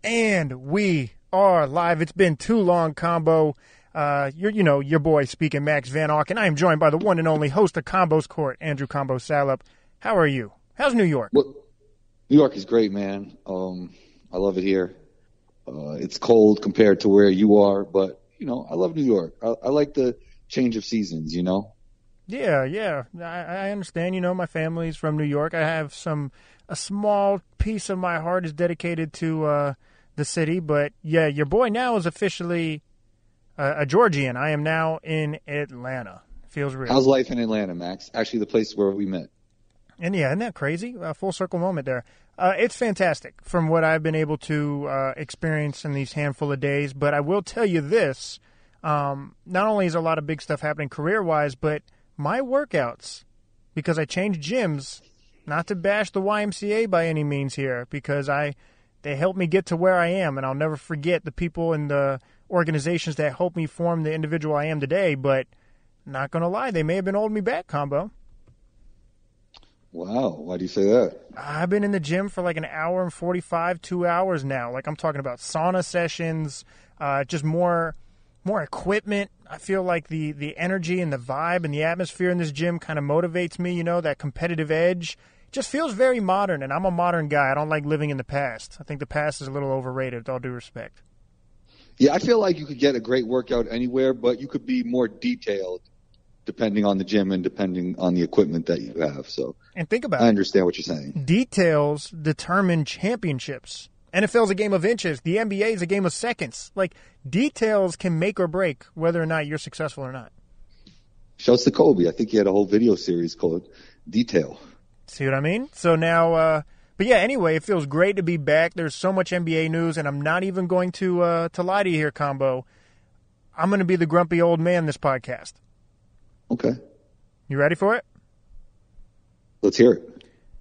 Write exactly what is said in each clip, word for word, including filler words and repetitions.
And we are live. It's been too long, Combo. Uh, you're, you know, your boy speaking, Max Van Auken. I am joined by the one and only host of Combo's Court, Andrew Combo Salop. How are you? How's New York? Well, New York is great, man. Um, I love it here. Uh, it's cold compared to where you are, but, you know, I love New York. I, I like the change of seasons, you know? Yeah, yeah. I, I understand. You know, my family's from New York. I have some, a small piece of my heart is dedicated to uh, the city. But, yeah, your boy now is officially uh, a Georgian. I am now in Atlanta. Feels real. How's life in Atlanta, Max? Actually, the place where we met. And, yeah, isn't that crazy? A full circle moment there. Uh, it's fantastic from what I've been able to uh, experience in these handful of days. But I will tell you this. Um, not only is a lot of big stuff happening career-wise, but my workouts, because I changed gyms, not to bash the Y M C A by any means here, because I they helped me get to where I am, and I'll never forget the people and the organizations that helped me form the individual I am today. But not going to lie, they may have been holding me back, Combo. Wow. Why do you say that? I've been in the gym for like an hour and forty-five, two hours now. Like I'm talking about sauna sessions, uh, just more more equipment. I feel like the, the energy and the vibe and the atmosphere in this gym kind of motivates me, you know, that competitive edge. It just feels very modern, and I'm a modern guy. I don't like living in the past. I think the past is a little overrated, with all due respect. Yeah, I feel like you could get a great workout anywhere, but you could be more detailed depending on the gym and depending on the equipment that you have. So, and think about I it. understand what you're saying. Details determine championships. N F L is a game of inches. The N B A is a game of seconds. Like, details can make or break whether or not you're successful or not. Shouts to Kobe. I think he had a whole video series called Detail. See what I mean? So now, uh, but yeah, anyway, it feels great to be back. There's so much N B A news, and I'm not even going to uh, to lie to you here, Combo. I'm going to be the grumpy old man this podcast. Okay. You ready for it? Let's hear it.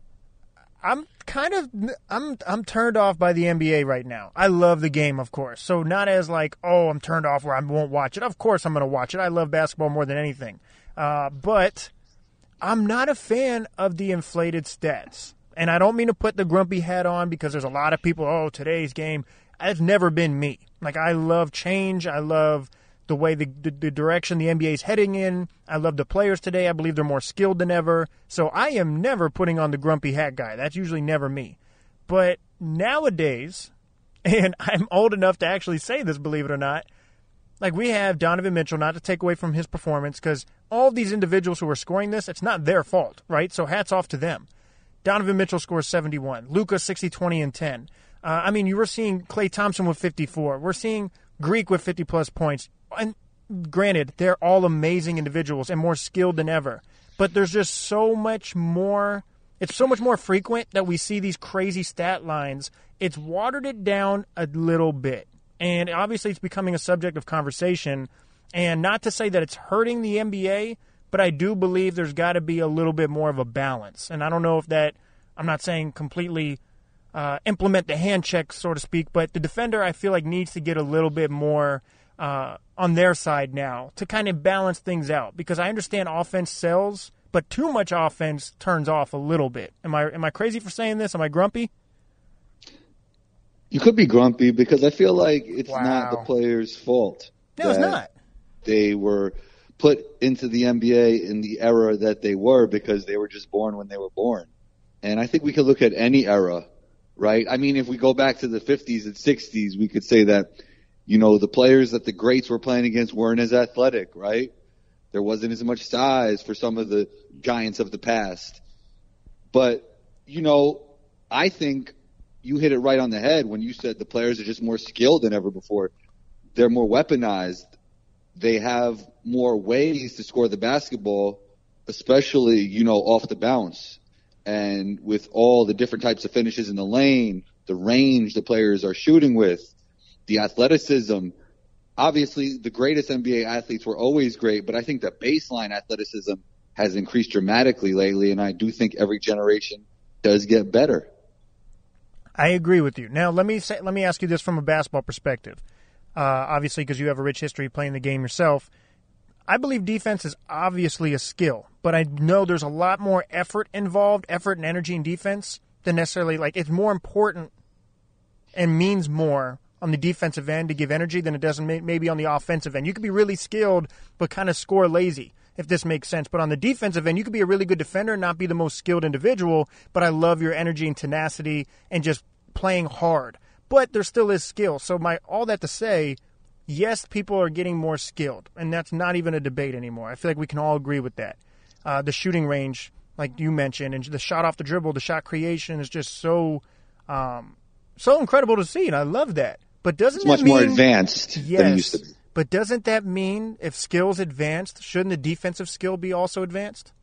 I'm kind of I'm I'm turned off by the N B A right now. I love the game, of course. So not as like, oh, I'm turned off where I won't watch it. Of course I'm going to watch it. I love basketball more than anything. Uh, but I'm not a fan of the inflated stats. And I don't mean to put the grumpy hat on because there's a lot of people, oh, today's game. It's never been me. Like, I love change. I love the way the, the, the direction the N B A is heading in. I love the players today. I believe they're more skilled than ever. So I am never putting on the grumpy hat guy. That's usually never me. But nowadays, and I'm old enough to actually say this, believe it or not, like we have Donovan Mitchell, not to take away from his performance, because all of these individuals who are scoring this, it's not their fault, right? So hats off to them. Donovan Mitchell scores seventy-one. Luka sixty, twenty, and ten. Uh, I mean, you were seeing Klay Thompson with fifty-four. We're seeing Greek with fifty-plus points. And granted, they're all amazing individuals and more skilled than ever. But there's just so much more. It's so much more frequent that we see these crazy stat lines. It's watered it down a little bit. And obviously it's becoming a subject of conversation. And not to say that it's hurting the N B A, but I do believe there's got to be a little bit more of a balance. And I don't know if that, I'm not saying completely uh, implement the hand check, so to speak, but the defender I feel like needs to get a little bit more Uh, on their side now to kind of balance things out, because I understand offense sells, but too much offense turns off a little bit. Am I am I crazy for saying this? Am I grumpy? You could be grumpy because I feel like it's Wow. not the players' fault. No, it's not. They were put into the N B A in the era that they were because they were just born when they were born. And I think we could look at any era, right? I mean, if we go back to the fifties and sixties, we could say that, you know, the players that the greats were playing against weren't as athletic, right? There wasn't as much size for some of the giants of the past. But, you know, I think you hit it right on the head when you said the players are just more skilled than ever before. They're more weaponized. They have more ways to score the basketball, especially, you know, off the bounce. And with all the different types of finishes in the lane, the range the players are shooting with, the athleticism. Obviously, the greatest N B A athletes were always great, but I think the baseline athleticism has increased dramatically lately, and I do think every generation does get better. I agree with you. Now, let me say, let me ask you this from a basketball perspective. Uh, obviously, because you have a rich history playing the game yourself, I believe defense is obviously a skill, but I know there's a lot more effort involved, effort and energy in defense than necessarily, like, it's more important and means more on the defensive end to give energy than it does maybe on the offensive end. You could be really skilled but kind of score lazy, if this makes sense. But on the defensive end, you could be a really good defender and not be the most skilled individual, but I love your energy and tenacity and just playing hard. But there still is skill. So my all that to say, yes, people are getting more skilled, and that's not even a debate anymore. I feel like we can all agree with that. Uh, the shooting range, like you mentioned, and the shot off the dribble, the shot creation is just so um, so incredible to see, and I love that. But doesn't it's that much mean, more advanced yes, than it used to be. But doesn't that mean if skills advanced, shouldn't the defensive skill be also advanced?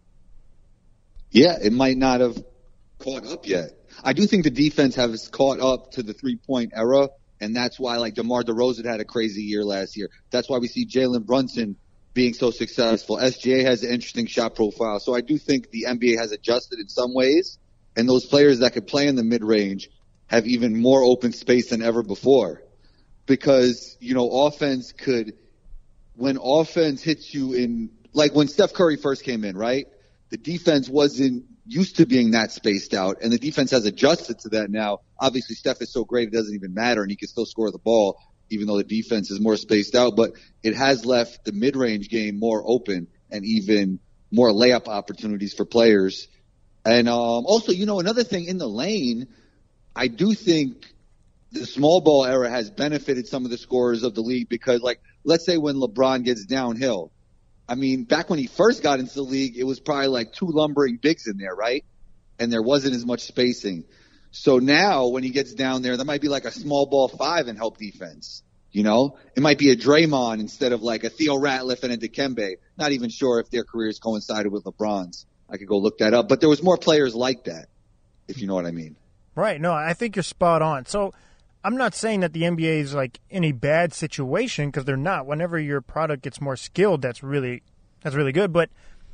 Yeah, it might not have caught up yet. I do think the defense has caught up to the three-point era, and that's why, like, DeMar DeRozan had a crazy year last year. That's why we see Jalen Brunson being so successful. S G A has an interesting shot profile. So I do think the N B A has adjusted in some ways, and those players that could play in the mid-range have even more open space than ever before. Because, you know, offense could – when offense hits you in – like when Steph Curry first came in, right? The defense wasn't used to being that spaced out, and the defense has adjusted to that now. Obviously, Steph is so great it doesn't even matter, and he can still score the ball even though the defense is more spaced out. But it has left the mid-range game more open and even more layup opportunities for players. And um, also, you know, another thing in the lane, I do think the small ball era has benefited some of the scorers of the league because, like, let's say when LeBron gets downhill, I mean, back when he first got into the league, it was probably like two lumbering bigs in there, right? And there wasn't as much spacing. So now when he gets down there, there might be like a small ball five and help defense. You know, it might be a Draymond instead of like a Theo Ratliff and a Dikembe. Not even sure if their careers coincided with LeBron's. I could go look that up. But there was more players like that, if you know what I mean. Right. No, I think you're spot on. So I'm not saying that the N B A is like in a bad situation because they're not. Whenever your product gets more skilled, that's really that's really good. But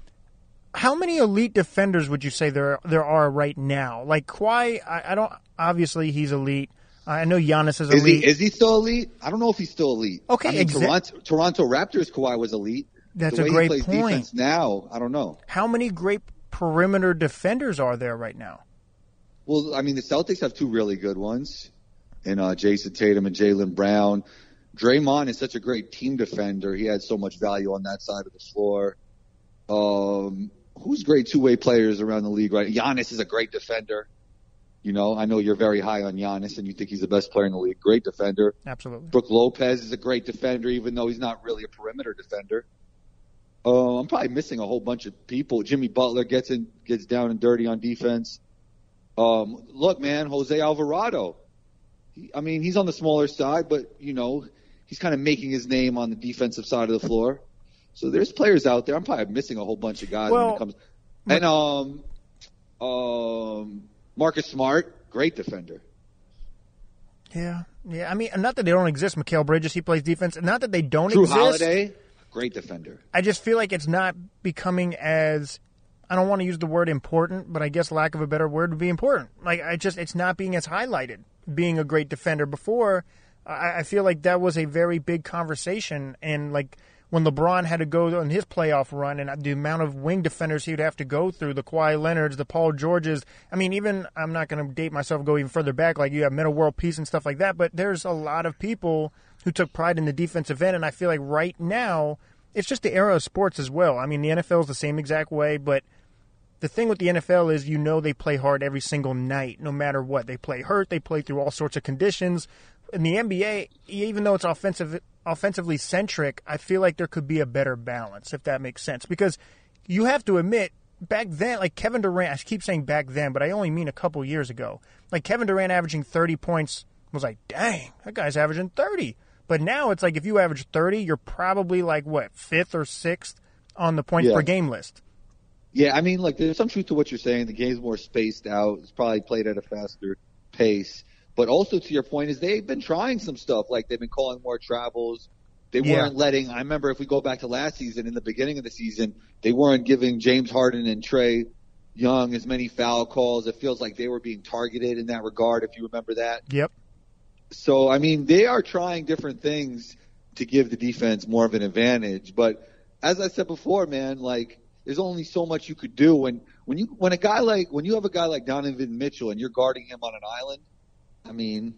how many elite defenders would you say there there are right now? Like Kawhi, I, I don't. Obviously, he's elite. I know Giannis is elite. Is he, is he still elite? I don't know if he's still elite. Okay, I mean, exa- Toronto, Toronto Raptors Kawhi was elite. That's the way a great he plays point. Defense now, I don't know. How many great perimeter defenders are there right now? Well, I mean, the Celtics have two really good ones, and uh, Jason Tatum and Jaylen Brown. Draymond is such a great team defender. He had so much value on that side of the floor. Um, who's great two-way players around the league, right? Giannis is a great defender. You know, I know you're very high on Giannis and you think he's the best player in the league. Great defender. Absolutely. Brook Lopez is a great defender, even though he's not really a perimeter defender. Uh, I'm probably missing a whole bunch of people. Jimmy Butler gets in, gets down and dirty on defense. Um, look, man, Jose Alvarado. He, I mean, he's on the smaller side, but, you know, he's kind of making his name on the defensive side of the floor. So there's players out there. I'm probably missing a whole bunch of guys well, when it comes. And um, um, Marcus Smart, great defender. Yeah, yeah. I mean, not that they don't exist. Mikal Bridges, he plays defense. Not that they don't Drew exist. Holiday, great defender. I just feel like it's not becoming as, I don't want to use the word important, but I guess lack of a better word would be important. Like, I just, it's not being as highlighted, being a great defender. Before, I, I feel like that was a very big conversation. And, like, when LeBron had to go on his playoff run and the amount of wing defenders he would have to go through, the Kawhi Leonards, the Paul Georges. I mean, even, I'm not going to date myself, go even further back, like you have Metta World Peace and stuff like that, but there's a lot of people who took pride in the defensive end, and I feel like right now, it's just the era of sports as well. I mean, the N F L is the same exact way, but the thing with the N F L is you know they play hard every single night, no matter what. They play hurt, they play through all sorts of conditions. In the N B A, even though it's offensive, offensively centric, I feel like there could be a better balance, if that makes sense. Because you have to admit, back then, like Kevin Durant, I keep saying back then, but I only mean a couple years ago. Like Kevin Durant averaging thirty points was like, dang, that guy's averaging thirty. But now it's like if you average thirty, you're probably like, what, fifth or sixth on the points Yeah. per game list. Yeah, I mean, like, there's some truth to what you're saying. The game's more spaced out. It's probably played at a faster pace. But also, to your point, is they've been trying some stuff. Like, they've been calling more travels. They Yeah. weren't letting – I remember if we go back to last season, in the beginning of the season, they weren't giving James Harden and Trae Young as many foul calls. It feels like they were being targeted in that regard, if you remember that. Yep. So, I mean, they are trying different things to give the defense more of an advantage. But as I said before, man, like, there's only so much you could do when when you when a guy like when you have a guy like Donovan Mitchell and you're guarding him on an island. I mean,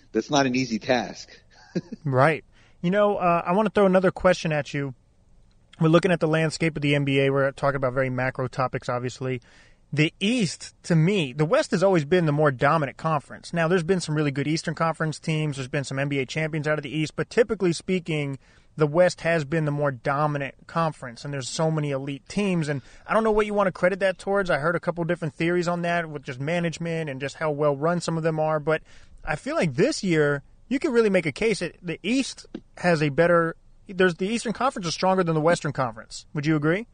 that's not an easy task. Right. You know, uh, I want to throw another question at you. We're looking at the landscape of the N B A. We're talking about very macro topics, obviously. The East, to me, the West has always been the more dominant conference. Now, there's been some really good Eastern Conference teams. There's been some N B A champions out of the East. But typically speaking, the West has been the more dominant conference, and there's so many elite teams. And I don't know what you want to credit that towards. I heard a couple different theories on that with just management and just how well run some of them are. But I feel like this year you can really make a case that the East has a better – there's the Eastern Conference is stronger than the Western Conference. Would you agree?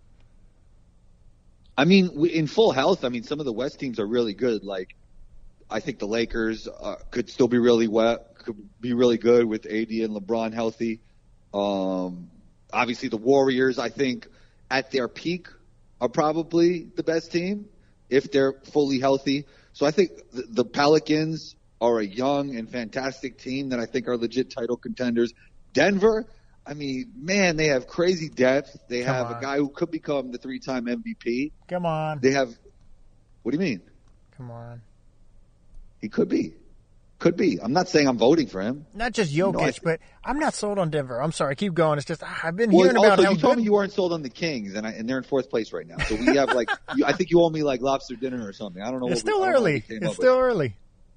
I mean, in full health, I mean, some of the West teams are really good. Like, I think the Lakers uh, could still be really wet, could be really good with A D and LeBron healthy. Um, obviously, the Warriors, I think, at their peak, are probably the best team if they're fully healthy. So I think the, the Pelicans are a young and fantastic team that I think are legit title contenders. Denver, I mean, man, they have crazy depth. They Come have on. a guy who could become the three-time M V P. Come on. They have – what do you mean? Come on. He could be. Could be. I'm not saying I'm voting for him. Not just Jokic, You know, I- but I'm not sold on Denver. I'm sorry. Keep going. It's just I've been Well, hearing about also, how you told good me you weren't sold on the Kings, and I, and they're in fourth place right now. So we have like, you, I think you owe me like lobster dinner or something. I don't know. It's what we, still I don't know what we early. came It's up still with. early.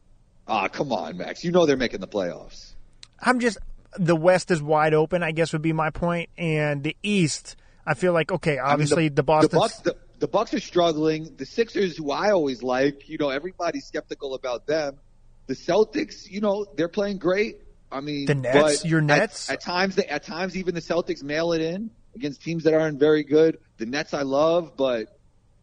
Ah, come on, Max. You know they're making the playoffs. I'm just the West is wide open, I guess would be my point, and the East, I feel like okay, obviously I mean, the, Boston The Bucks, the, the Bucks are struggling. The Sixers, who I always like, you know, everybody's skeptical about them. The Celtics, you know, they're playing great. I mean, The Nets? but Your Nets? At, at times, they, at times, even the Celtics mail it in against teams that aren't very good. The Nets, I love, but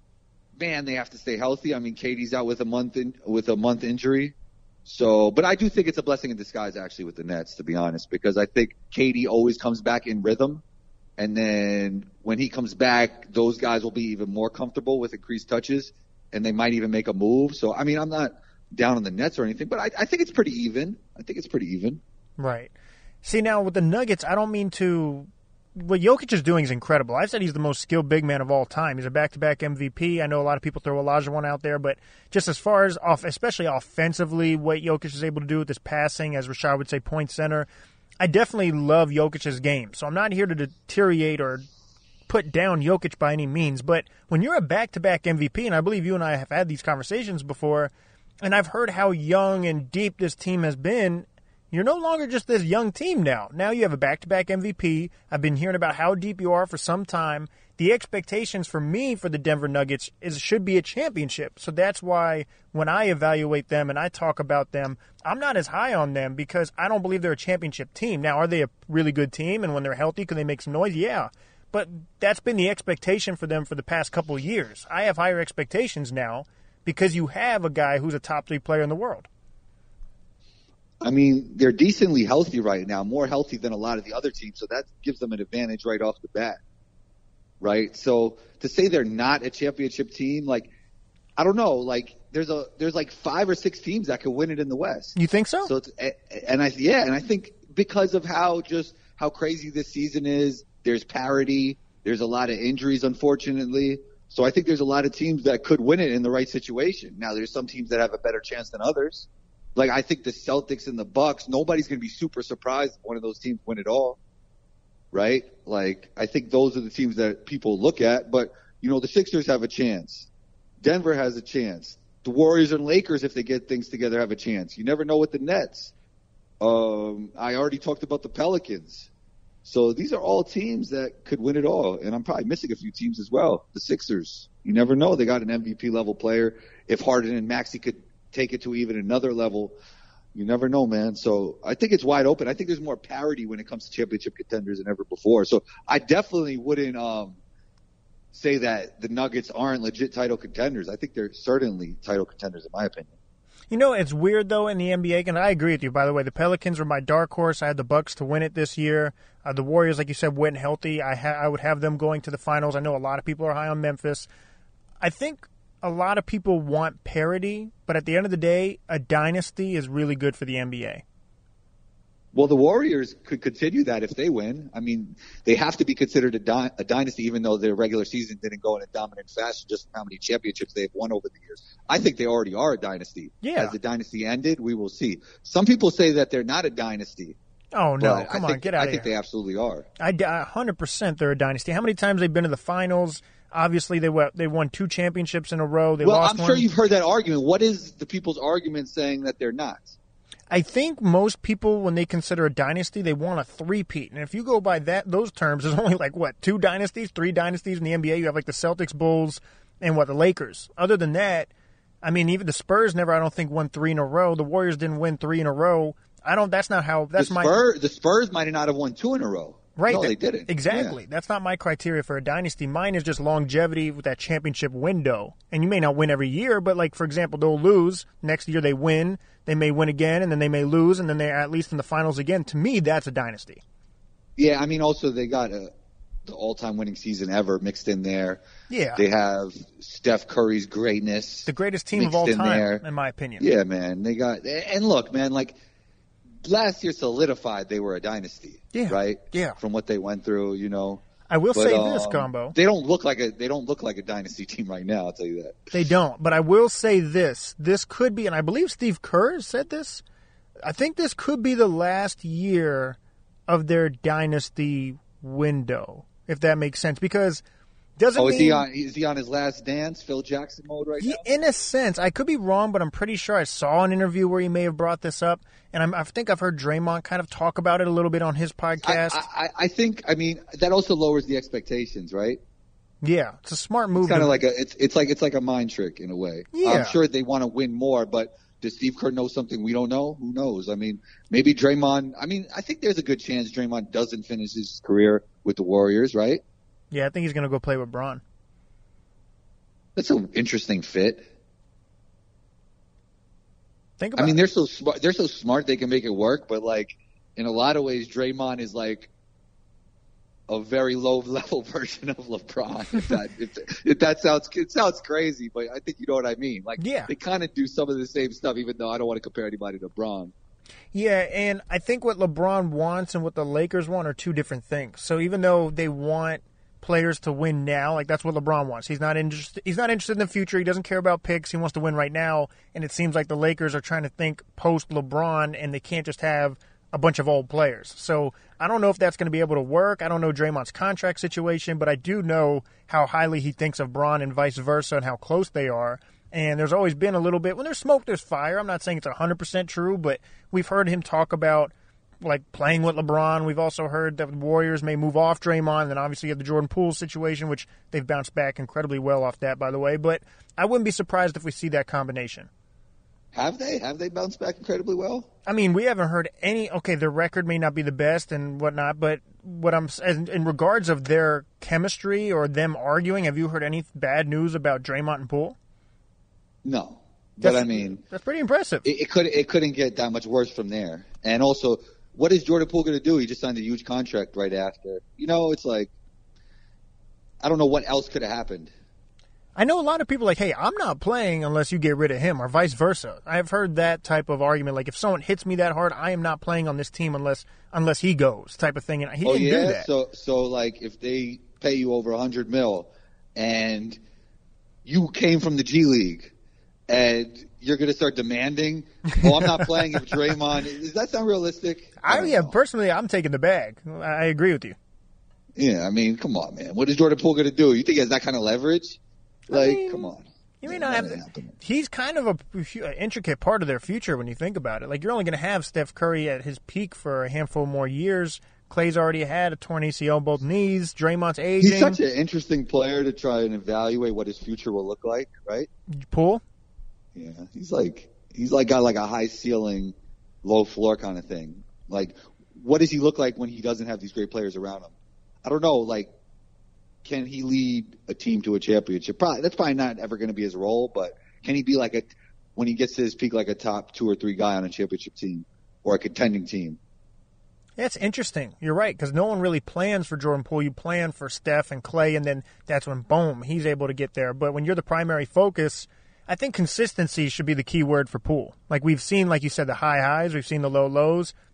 man, they have to stay healthy. I mean, Katie's out with a month in, with a month injury. So, but I do think it's a blessing in disguise, actually, with the Nets, to be honest, because I think Katie always comes back in rhythm. And then when he comes back, those guys will be even more comfortable with increased touches, and they might even make a move. So, I mean, I'm not down on the Nets or anything, but I, I think it's pretty even. I think it's pretty even. Right. See, now with the Nuggets, I don't mean to. What Jokic is doing is incredible. I've said he's the most skilled big man of all time. He's a back-to-back M V P. I know a lot of people throw Olajuwon out there, but just as far as, off, especially offensively, what Jokic is able to do with his passing, as Rashad would say, point center, I definitely love Jokic's game. So I'm not here to deteriorate or put down Jokic by any means, but when you're a back-to-back M V P, and I believe you and I have had these conversations before, and I've heard how young and deep this team has been, you're no longer just this young team now. Now you have a back-to-back M V P. I've been hearing about how deep you are for some time. The expectations for me for the Denver Nuggets is should be a championship. So that's why when I evaluate them and I talk about them, I'm not as high on them because I don't believe they're a championship team. Now, are they a really good team? And when they're healthy, can they make some noise? Yeah. But that's been the expectation for them for the past couple of years. I have higher expectations now because you have a guy who's a top three player in the world. I mean, they're decently healthy right now, more healthy than a lot of the other teams, so that gives them an advantage right off the bat, right? So to say they're not a championship team, like, I don't know, like there's a there's like five or six teams that could win it in the West. You think so? So it's, and I yeah, and I think because of how just how crazy this season is, there's parity, there's a lot of injuries, unfortunately. So I think there's a lot of teams that could win it in the right situation. Now, there's some teams that have a better chance than others. Like, I think the Celtics and the Bucks, nobody's going to be super surprised if one of those teams win it all, right? Like, I think those are the teams that people look at. But, you know, the Sixers have a chance. Denver has a chance. The Warriors and Lakers, if they get things together, have a chance. You never know with the Nets. Um, I already talked about the Pelicans. So these are all teams that could win it all. And I'm probably missing a few teams as well. The Sixers, you never know. They got an M V P level player. If Harden and Maxey could take it to even another level, you never know, man. So I think it's wide open. I think there's more parity when it comes to championship contenders than ever before. So I definitely wouldn't um, say that the Nuggets aren't legit title contenders. I think they're certainly title contenders in my opinion. You know, it's weird, though, in the N B A, and I agree with you, by the way. The Pelicans were my dark horse. I had the Bucks to win it this year. Uh, the Warriors, like you said, went healthy. I, ha- I would have them going to the finals. I know a lot of people are high on Memphis. I think a lot of people want parity, but at the end of the day, a dynasty is really good for the N B A. Well, the Warriors could continue that if they win. I mean, they have to be considered a, dy- a dynasty, even though their regular season didn't go in a dominant fashion, just how many championships they've won over the years. I think they already are a dynasty. Yeah. As the dynasty ended, we will see. Some people say that they're not a dynasty. Oh, no. But Come I on, think, get out I of here. think they absolutely are. I, one hundred percent they're a dynasty. How many times they've been to the finals? Obviously, they won, they won two championships in a row. They well, lost I'm one. sure you've heard that argument. What is the people's argument saying that they're not? I think most people, when they consider a dynasty, they want a three-peat. And if you go by that those terms, there's only like, what, two dynasties, three dynasties in the N B A? You have like the Celtics, Bulls, and what, the Lakers. Other than that, I mean, even the Spurs never, I don't think, won three in a row. The Warriors didn't win three in a row. I don't, that's not how, that's the my... Spurs, the Spurs might not have won two in a row. Right. No, that, they didn't. Exactly. Yeah. That's not my criteria for a dynasty. Mine is just longevity with that championship window. And you may not win every year, but like, for example, they'll lose. Next year they win. They may win again, and then they may lose, and then they're at least in the finals again. To me, that's a dynasty. Yeah, I mean, also they got a, the all-time winning season ever mixed in there. Yeah. They have Steph Curry's greatness. The greatest team of mixed all in time, there. in my opinion. Yeah, man. They got, and look, man, like, last year solidified they were a dynasty. Yeah. Right? Yeah. From what they went through, you know. I will But, say um, this, Combo. They don't look like a they don't look like a dynasty team right now, I'll tell you that. They don't. But I will say this. This could be, and I believe Steve Kerr said this, I think this could be the last year of their dynasty window, if that makes sense. Because doesn't Oh, is mean, he on is he on his last dance, Phil Jackson mode right he, now? in a sense, I could be wrong, but I'm pretty sure I saw an interview where he may have brought this up. And I'm, I think I've heard Draymond kind of talk about it a little bit on his podcast. I, I, I think, I mean, that also lowers the expectations, right? Yeah, it's a smart move. It's kind to- of like a it's it's like it's like a mind trick in a way. Yeah. I'm sure they want to win more, but does Steve Kerr know something we don't know? Who knows? I mean, maybe Draymond. I mean, I think there's a good chance Draymond doesn't finish his career with the Warriors, right? Yeah, I think he's going to go play with Bron. That's an interesting fit. Think about I mean, it. they're so smart. They're so smart they can make it work, but like in a lot of ways, Draymond is like a very low level version of LeBron. If that if, if that sounds it sounds crazy, but I think you know what I mean. Like Yeah. they kind of do some of the same stuff, even though I don't want to compare anybody to LeBron. Yeah, and I think what LeBron wants and what the Lakers want are two different things. So even though they want players to win now, like that's what LeBron wants. He's not interested. He's not interested in the future. He doesn't care about picks. He wants to win right now. And it seems like the Lakers are trying to think post LeBron, and they can't just have a bunch of old players. So I don't know if that's going to be able to work. I don't know Draymond's contract situation, but I do know how highly he thinks of Bron and vice versa, and how close they are. And there's always been a little bit, when there's smoke, there's fire. I'm not saying it's one hundred percent true, but we've heard him talk about like playing with LeBron. We've also heard that the Warriors may move off Draymond. And then obviously you have the Jordan Poole situation, which they've bounced back incredibly well off that, by the way. But I wouldn't be surprised if we see that combination. Have they? Have they bounced back incredibly well? I mean, we haven't heard any. Okay, their record may not be the best and whatnot, but what I'm in, in regards of their chemistry or them arguing, have you heard any bad news about Draymond and Poole? No, but That's- I mean, that's pretty impressive. it, it could it couldn't get that much worse from there. And also, what is Jordan Poole going to do? He just signed a huge contract right after. You know, it's like I don't know what else could have happened. I know a lot of people are like, hey, I'm not playing unless you get rid of him, or vice versa. I've heard that type of argument. Like, if someone hits me that hard, I am not playing on this team unless unless he goes, type of thing. And he oh didn't yeah, do that. so so like if they pay you over a hundred mil, and you came from the G League, and you're going to start demanding, oh, I'm not playing if Draymond. Does that sound realistic? I, don't yeah, know. personally, I'm taking the bag. I agree with you. Yeah, I mean, come on, man. What is Jordan Poole going to do? You think he has that kind of leverage? Like, mean, come on. You may Yeah, not have. that ain't happening. He's kind of a, an intricate part of their future when you think about it. Like, you're only going to have Steph Curry at his peak for a handful more years. Clay's already had a torn A C L, both knees. Draymond's aging. He's such an interesting player to try and evaluate what his future will look like, right? Poole. Yeah, he's like he's like got like a high ceiling, low floor kind of thing. Like, what does he look like when he doesn't have these great players around him? I don't know. Like, can he lead a team to a championship? Probably that's probably not ever going to be his role, but can he be like a when he gets to his peak like a top two or three guy on a championship team or a contending team? That's interesting. You're right, because no one really plans for Jordan Poole. You plan for Steph and Clay, and then that's when, boom, he's able to get there. But when you're the primary focus, I think consistency should be the key word for Poole. Like, we've seen, like you said, the high highs. We've seen the low lows.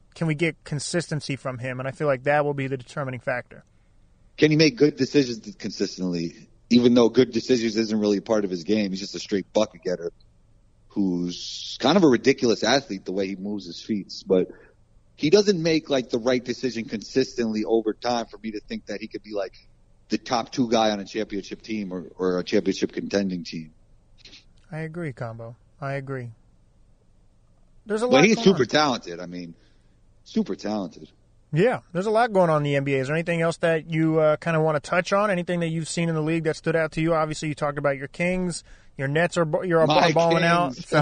can we get consistency from him? And I feel like that will be the determining factor. Can he make good decisions consistently? Even though good decisions isn't really part of his game, he's just a straight bucket getter who's kind of a ridiculous athlete the way he moves his feet. But he doesn't make like the right decision consistently over time for me to think that he could be like the top two guy on a championship team or, or a championship contending team. I agree, Combo. I agree. There's a lot. But he's super on. talented. I mean, super talented. Yeah, there's a lot going on in the N B A. Is there anything else that you uh, kind of want to touch on? Anything that you've seen in the league that stood out to you? Obviously, you talked about your Kings. Your Nets are you're My balling out. So.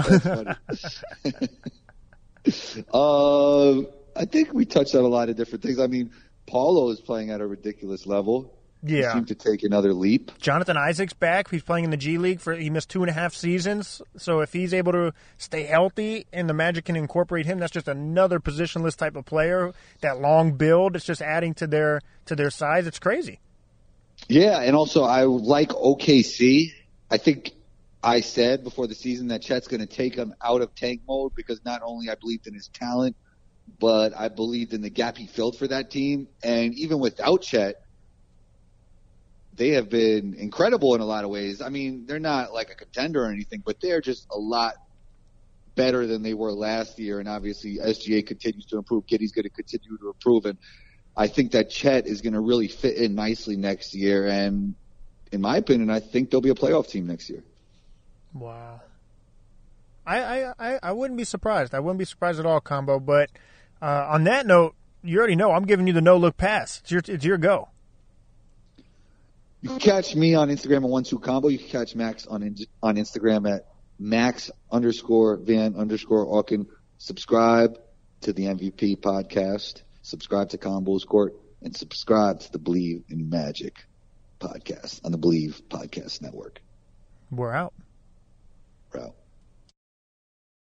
uh, I think we touched on a lot of different things. I mean, Paulo is playing at a ridiculous level. Yeah, he seemed to take another leap. Jonathan Isaac's back. He's playing in the G League for he missed two and a half seasons. So if he's able to stay healthy and the Magic can incorporate him, that's just another positionless type of player. That long build, it's just adding to their to their size. It's crazy. Yeah, and also I like O K C. I think I said before the season that Chet's going to take him out of tank mode because not only I believed in his talent, but I believed in the gap he filled for that team. And even without Chet, they have been incredible in a lot of ways. I mean, they're not like a contender or anything, but they're just a lot better than they were last year. And obviously S G A continues to improve. Giddey's going to continue to improve. And I think that Chet is going to really fit in nicely next year. And in my opinion, I think they'll be a playoff team next year. Wow. I, I, I, I wouldn't be surprised. I wouldn't be surprised at all, Combo. But uh, on that note, you already know I'm giving you the no-look pass. It's your, it's your go. You can catch me on Instagram at one two combo. You can catch Max on on Instagram at Max underscore Van underscore Auken. Subscribe to the M V P podcast. Subscribe to Combo's Court. And subscribe to the Believe in Magic podcast on the Believe Podcast Network. We're out. We're out.